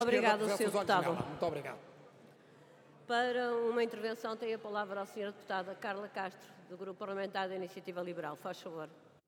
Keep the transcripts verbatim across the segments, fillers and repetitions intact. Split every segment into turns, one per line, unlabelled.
Obrigado, senhor Deputado.
Muito obrigado.
Para uma intervenção tem a palavra a senhora Deputada Carla Castro, do Grupo Parlamentar da Iniciativa Liberal. Faz favor.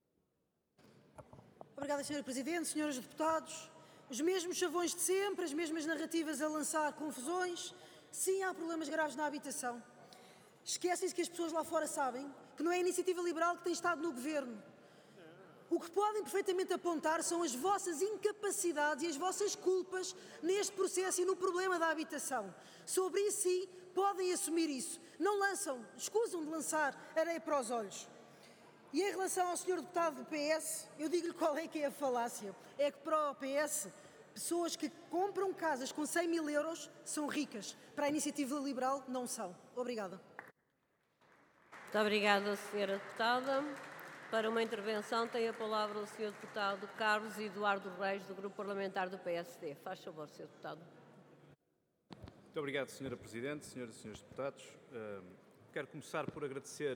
Obrigada, senhora Presidente, senhores deputados. Os mesmos chavões de sempre, as mesmas narrativas a lançar confusões. Sim, há problemas graves na habitação. Esquecem-se que as pessoas lá fora sabem que não é a Iniciativa Liberal que tem estado no Governo. O que podem perfeitamente apontar são as vossas incapacidades e as vossas culpas neste processo e no problema da habitação. Sobre isso, sim, podem assumir isso. Não lançam, escusam de lançar areia para os olhos. E em relação ao senhor deputado do P S, eu digo-lhe qual é que é a falácia. É que para o P S, pessoas que compram casas com cem mil euros são ricas. Para a Iniciativa Liberal, não são. Obrigada.
Muito obrigada, senhora Deputada. Para uma intervenção tem a palavra o senhor Deputado Carlos Eduardo Reis, do Grupo Parlamentar do P S D. Faz favor, senhor Deputado.
Muito obrigado, senhora Presidente, senhoras e senhores deputados. Uh, quero começar por agradecer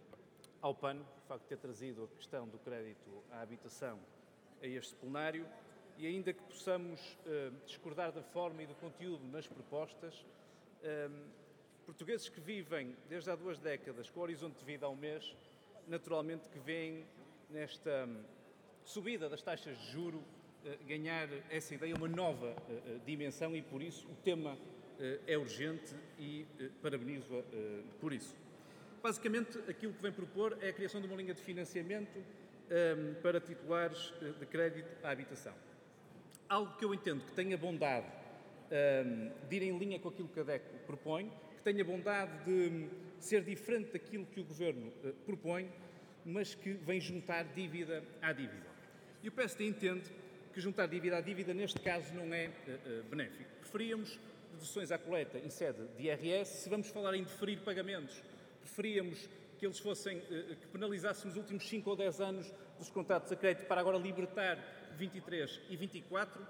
ao P A N o facto de ter trazido a questão do crédito à habitação a este plenário e ainda que possamos uh, discordar da forma e do conteúdo nas propostas, uh, portugueses que vivem desde há duas décadas com o horizonte de vida há um mês, naturalmente que veem nesta um, subida das taxas de juro uh, ganhar essa ideia uma nova uh, dimensão e por isso o tema uh, é urgente e uh, parabenizo-a uh, por isso. Basicamente, aquilo que vem propor é a criação de uma linha de financiamento um, para titulares uh, de crédito à habitação. Algo que eu entendo que tenha bondade um, de ir em linha com aquilo que a D E C propõe, que tenha bondade de ser diferente daquilo que o Governo uh, propõe, mas que vem juntar dívida à dívida. E o P S D entende que juntar dívida à dívida, neste caso, não é uh, uh, benéfico. Preferíamos deduções à coleta em sede de I R S, se vamos falar em deferir pagamentos, preferíamos que eles fossem, uh, que penalizássemos os últimos cinco ou dez anos dos contratos a crédito para agora libertar vinte e três e vinte e quatro,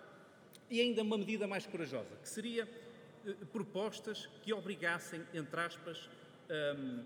e ainda uma medida mais corajosa, que seria uh, propostas que obrigassem, entre aspas, um,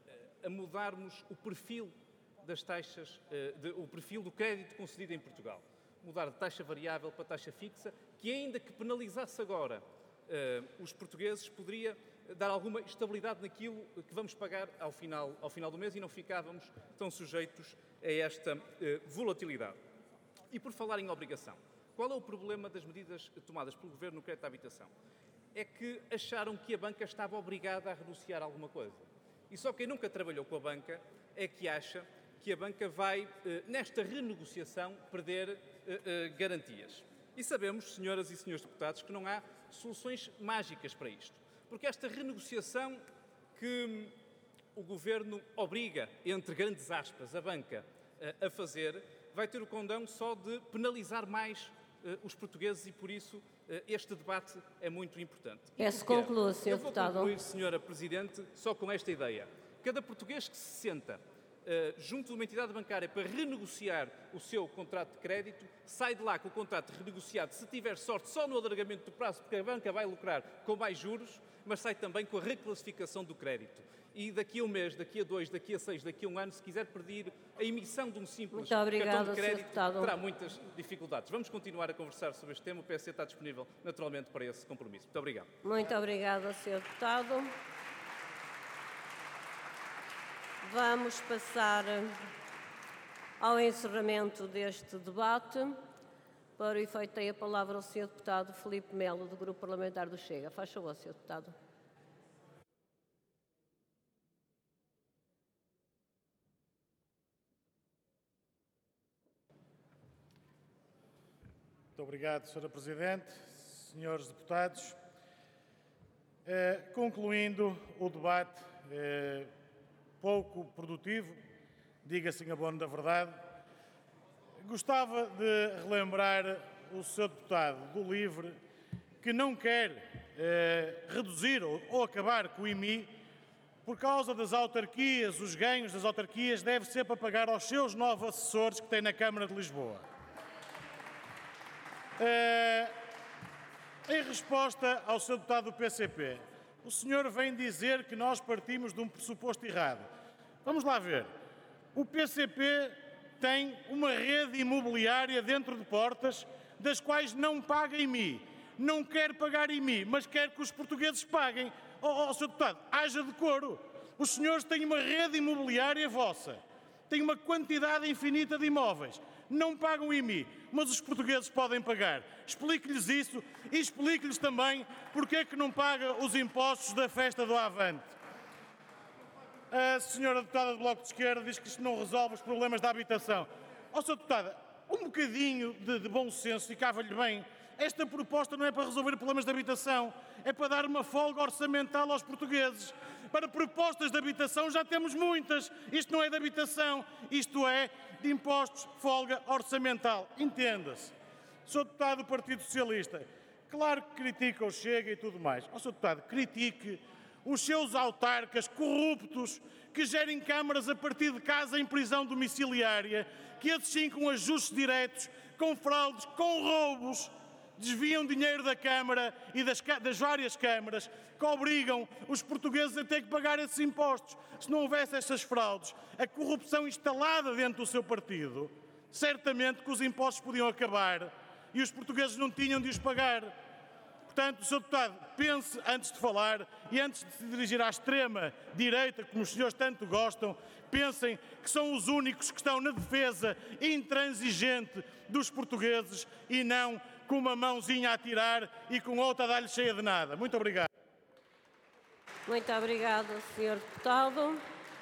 a mudarmos o perfil das taxas, uh, de, o perfil do crédito concedido em Portugal. Mudar de taxa variável para taxa fixa, que ainda que penalizasse agora uh, os portugueses, poderia dar alguma estabilidade naquilo que vamos pagar ao final, ao final do mês e não ficávamos tão sujeitos a esta uh, volatilidade. E por falar em obrigação, qual é o problema das medidas tomadas pelo Governo no crédito à habitação? É que acharam que a banca estava obrigada a renunciar a alguma coisa. E só quem nunca trabalhou com a banca é que acha que a banca vai, eh, nesta renegociação, perder eh, eh, garantias. E sabemos, senhoras e senhores deputados, que não há soluções mágicas para isto. Porque esta renegociação que o Governo obriga, entre grandes aspas, a banca eh, a fazer, vai ter o condão só de penalizar mais uh, os portugueses e, por isso, uh, este debate é muito importante.
Peço conclua, senhor Deputado.
Eu vou concluir, senhora Presidente, só com esta ideia. Cada português que se senta uh, junto de uma entidade bancária para renegociar o seu contrato de crédito, sai de lá com o contrato renegociado, se tiver sorte, só no alargamento do prazo, porque a banca vai lucrar com mais juros, mas sai também com a reclassificação do crédito. E daqui a um mês, daqui a dois, daqui a seis, daqui a um ano, se quiser pedir a emissão de um simples cartão de crédito, terá muitas dificuldades. Vamos continuar a conversar sobre este tema. O P S D está disponível, naturalmente, para esse compromisso. Muito obrigado.
Muito obrigada, senhor Deputado. Vamos passar ao encerramento deste debate. Para o efeito, tem a palavra o senhor Deputado Filipe Melo, do Grupo Parlamentar do Chega. Faz favor, senhor Deputado.
Muito obrigado, senhora Presidente, senhores deputados. Eh, concluindo o debate, eh, pouco produtivo, diga-se em abono da verdade, gostava de relembrar o senhor deputado do LIVRE que não quer eh, reduzir ou, ou acabar com o I M I por causa das autarquias, os ganhos das autarquias deve ser para pagar aos seus novos assessores que tem na Câmara de Lisboa. Uh, em resposta ao senhor deputado do P C P, o senhor vem dizer que nós partimos de um pressuposto errado. Vamos lá ver. O P C P tem uma rede imobiliária dentro de portas das quais não paga I M I. não quer pagar I M I, mas quer que os portugueses paguem. Ó, oh, senhor Deputado, haja decoro. Os senhores têm uma rede imobiliária vossa, têm uma quantidade infinita de imóveis, não pagam I M I, mas os portugueses podem pagar. Explique-lhes isso e explique-lhes também porque é que não paga os impostos da festa do Avante. A senhora deputada do Bloco de Esquerda diz que isto não resolve os problemas da habitação. Ó, senhora deputada, um bocadinho de, de bom senso ficava-lhe bem. Esta proposta não é para resolver problemas de habitação, é para dar uma folga orçamental aos portugueses. Para propostas de habitação já temos muitas. Isto não é de habitação, isto é de impostos, folga orçamental. Entenda-se. Sou deputado do Partido Socialista. Claro que critica o Chega e tudo mais. Ó, senhor deputado, critique os seus autarcas corruptos que gerem câmaras a partir de casa em prisão domiciliária, que esses sim com ajustes diretos, com fraudes, com roubos, desviam dinheiro da Câmara e das, das várias câmaras, que obrigam os portugueses a ter que pagar esses impostos. Se não houvesse essas fraudes, a corrupção instalada dentro do seu partido, certamente que os impostos podiam acabar e os portugueses não tinham de os pagar. Portanto, senhor Deputado, pense antes de falar e antes de se dirigir à extrema-direita, como os senhores tanto gostam, pensem que são os únicos que estão na defesa intransigente dos portugueses e não com uma mãozinha a tirar e com outra a dar-lhe cheia de nada. Muito obrigado.
Muito obrigado, senhor Deputado.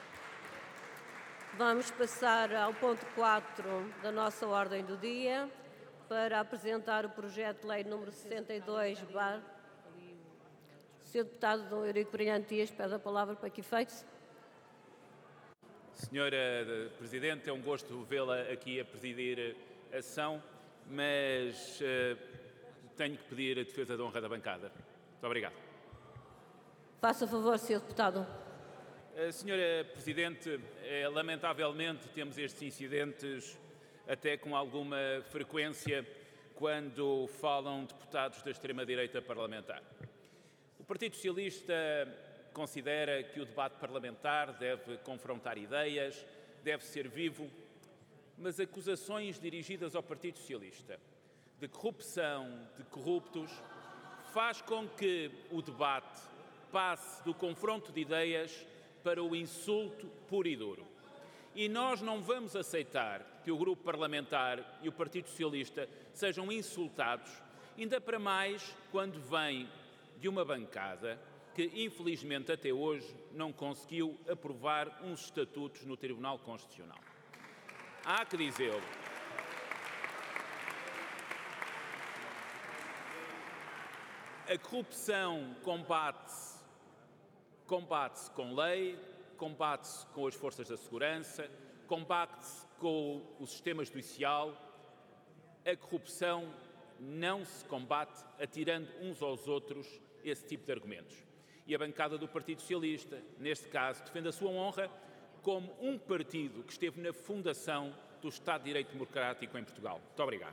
Vamos passar ao ponto quatro da nossa ordem do dia, para apresentar o projeto de lei número sessenta e dois. O senhor Deputado Dom Eurico Brilhante Dias pede a palavra para que efeitos.
Senhora Presidente, é um gosto vê-la aqui a presidir a sessão, mas uh, tenho que pedir a defesa da honra da bancada. Muito obrigado.
Faça favor, senhor Deputado.
Uh, senhora Presidente, uh, lamentavelmente temos estes incidentes até com alguma frequência quando falam deputados da extrema-direita parlamentar. O Partido Socialista considera que o debate parlamentar deve confrontar ideias, deve ser vivo, mas acusações dirigidas ao Partido Socialista de corrupção, de corruptos, faz com que o debate passe do confronto de ideias para o insulto puro e duro. E nós não vamos aceitar que o Grupo Parlamentar e o Partido Socialista sejam insultados, ainda para mais quando vem de uma bancada que, infelizmente, até hoje não conseguiu aprovar uns estatutos no Tribunal Constitucional. Há que dizê-lo. A corrupção combate-se combate-se com lei, combate-se com as forças da segurança, combate-se com o sistema judicial. A corrupção não se combate atirando uns aos outros esse tipo de argumentos. E a bancada do Partido Socialista, neste caso, defende a sua honra como um partido que esteve na fundação do Estado de Direito Democrático em Portugal. Muito obrigado.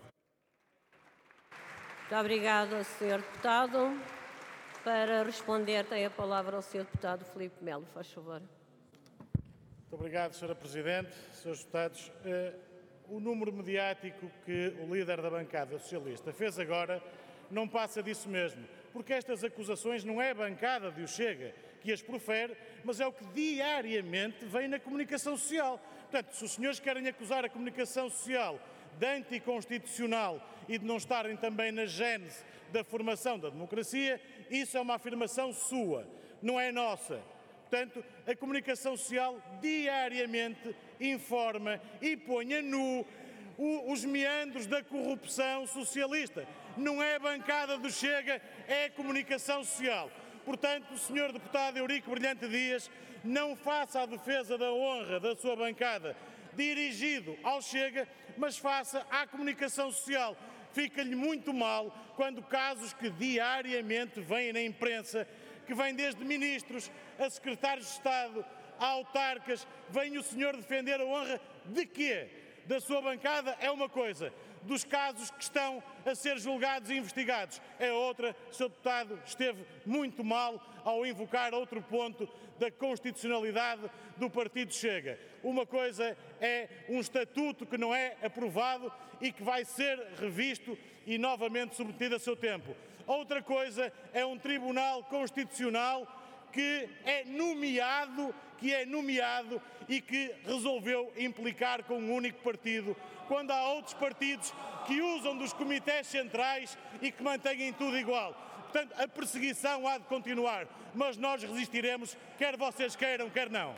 Muito obrigado, senhor Deputado. Para responder, tem a palavra o senhor Deputado Filipe Melo. Faz favor.
Muito obrigado, senhora Presidente. senhores Deputados, eh, o número mediático que o líder da bancada socialista fez agora não passa disso mesmo, porque estas acusações não é a bancada de o Chega que as profere, mas é o que diariamente vem na comunicação social. Portanto, se os senhores querem acusar a comunicação social de anticonstitucional e de não estarem também na gênese da formação da democracia, isso é uma afirmação sua, não é nossa. Portanto, a comunicação social diariamente informa e põe a nu os meandros da corrupção socialista. Não é a bancada do Chega, é a comunicação social. Portanto, o senhor Deputado Eurico Brilhante Dias não faça a defesa da honra da sua bancada dirigido ao Chega, mas faça à comunicação social. Fica-lhe muito mal quando casos que diariamente vêm na imprensa, que vêm desde ministros a secretários de Estado, a autarcas, vem o senhor defender a honra de quê? Da sua bancada é uma coisa, dos casos que estão a ser julgados e investigados é outra. O senhor Deputado esteve muito mal ao invocar outro ponto da constitucionalidade do Partido Chega. Uma coisa é um estatuto que não é aprovado e que vai ser revisto e novamente submetido a seu tempo. Outra coisa é um Tribunal Constitucional que é nomeado, que é nomeado e que resolveu implicar com um único partido, quando há outros partidos que usam dos comitês centrais e que mantêm tudo igual. Portanto, a perseguição há de continuar, mas nós resistiremos, quer vocês queiram, quer não.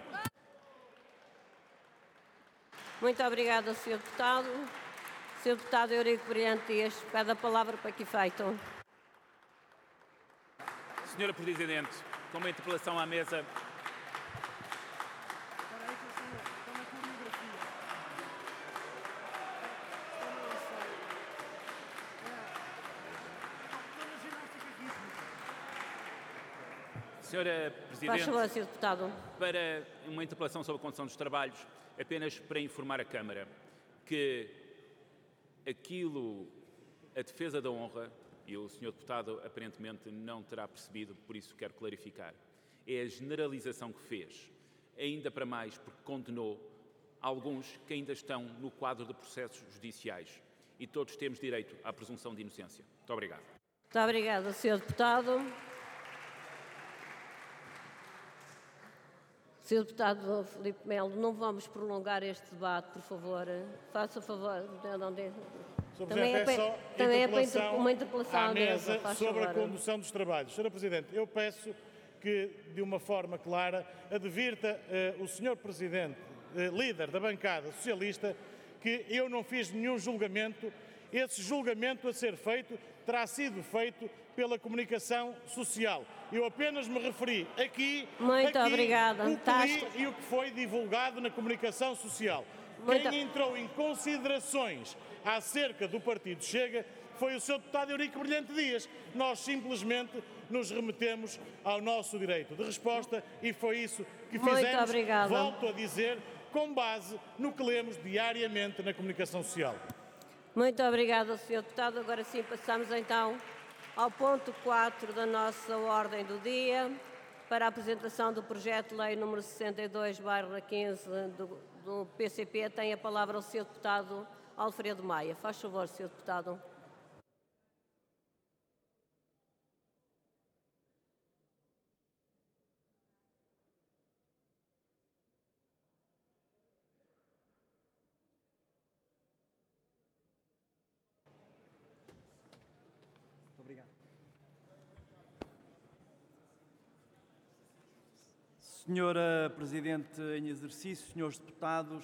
Muito obrigada, senhor Deputado. senhor Deputado Eurico Brilhante Dias, pede a palavra para que efeito.
senhora Presidente, com uma interpelação à mesa. senhora Presidente,
Faz favor, senhor Deputado.
para uma interpelação sobre a condução dos trabalhos, apenas para informar a Câmara que aquilo, a defesa da honra, e o senhor Deputado aparentemente não terá percebido, por isso quero clarificar, é a generalização que fez, ainda para mais porque condenou alguns que ainda estão no quadro de processos judiciais e todos temos direito à presunção de inocência. Muito obrigado.
Muito obrigada, senhor Deputado. senhor Deputado Filipe Melo, não vamos prolongar este debate, por favor. Faça favor. Não, não,
Também é, para, também é para
uma interpelação
à mesa,
mesa
sobre
favor.
a condução dos trabalhos. senhora Presidente, eu peço que, de uma forma clara, advirta uh, o senhor Presidente, uh, líder da bancada socialista, que eu não fiz nenhum julgamento. Esse julgamento a ser feito terá sido feito pela comunicação social. Eu apenas me referi aqui,
Muito
aqui
obrigada.
o que li e o que foi divulgado na comunicação social.
Muito...
Quem entrou em considerações acerca do Partido Chega foi o senhor Deputado Eurico Brilhante Dias. Nós simplesmente nos remetemos ao nosso direito de resposta e foi isso que fizemos.
Muito obrigada.
Volto a dizer, com base no que lemos diariamente na comunicação social.
Muito obrigada, senhor Deputado. Agora sim, passamos então ao ponto quatro da nossa ordem do dia, para a apresentação do projeto de lei número sessenta e dois barra quinze do, do P C P. Tem a palavra o senhor Deputado Alfredo Maia. Faz favor, senhor Deputado.
Senhora Presidente em exercício, senhores deputados,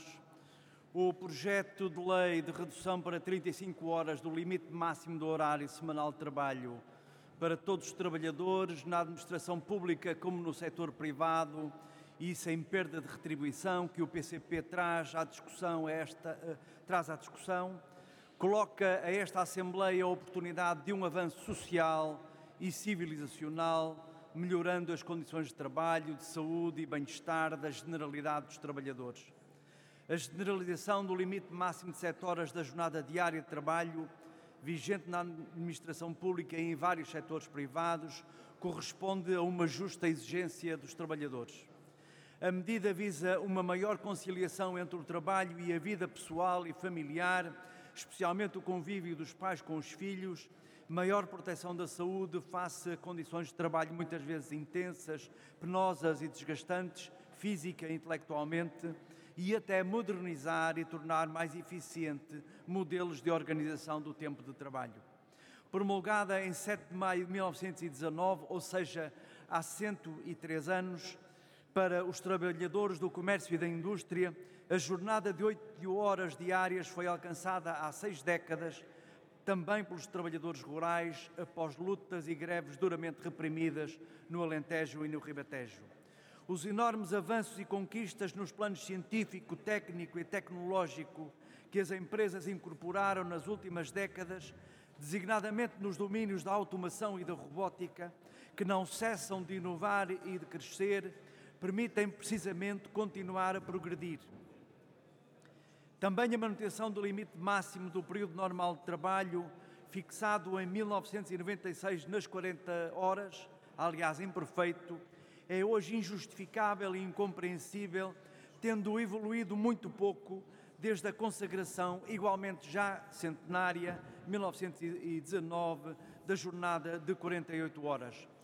o projeto de lei de redução para trinta e cinco horas do limite máximo do horário semanal de trabalho para todos os trabalhadores, na administração pública como no setor privado e sem perda de retribuição, que o P C P traz à discussão, esta, uh, traz à discussão, coloca a esta Assembleia a oportunidade de um avanço social e civilizacional, melhorando as condições de trabalho, de saúde e bem-estar da generalidade dos trabalhadores. A generalização do limite máximo de sete horas da jornada diária de trabalho, vigente na administração pública e em vários setores privados, corresponde a uma justa exigência dos trabalhadores. A medida visa uma maior conciliação entre o trabalho e a vida pessoal e familiar, especialmente o convívio dos pais com os filhos, maior proteção da saúde face a condições de trabalho muitas vezes intensas, penosas e desgastantes, física e intelectualmente, e até modernizar e tornar mais eficiente modelos de organização do tempo de trabalho. Promulgada em sete de maio de mil novecentos e dezanove, ou seja, há cento e três anos, para os trabalhadores do comércio e da indústria, a jornada de oito horas diárias foi alcançada há seis décadas, também pelos trabalhadores rurais, após lutas e greves duramente reprimidas no Alentejo e no Ribatejo. Os enormes avanços e conquistas nos planos científico, técnico e tecnológico que as empresas incorporaram nas últimas décadas, designadamente nos domínios da automação e da robótica, que não cessam de inovar e de crescer, permitem precisamente continuar a progredir. Também a manutenção do limite máximo do período normal de trabalho, fixado em mil novecentos e noventa e seis nas quarenta horas, aliás imperfeito, é hoje injustificável e incompreensível, tendo evoluído muito pouco desde a consagração, igualmente já centenária, mil novecentos e dezanove, da jornada de quarenta e oito horas.